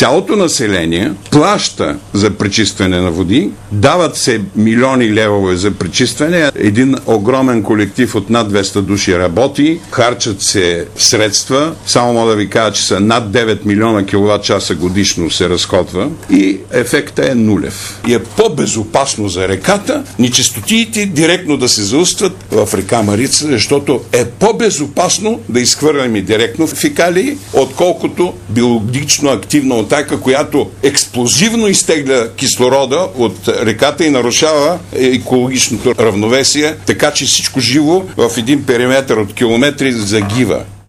цялото население плаща за пречистване на води, дават се милиони левове за пречистване, един огромен колектив от над 200 души работи, харчат се средства, само мога да ви кажа, че са над 9 милиона киловатт-часа годишно се разходва и ефектът е нулев. И е по-безопасно за реката нечистотиите директно да се заустват в река Марица, защото е по-безопасно да изхвърляме директно фекалии, отколкото биологично активна отайка, която експлозивно изтегля кислорода от реката и нарушава екологичното равновесие, така че всичко живо в един периметър от километри загива.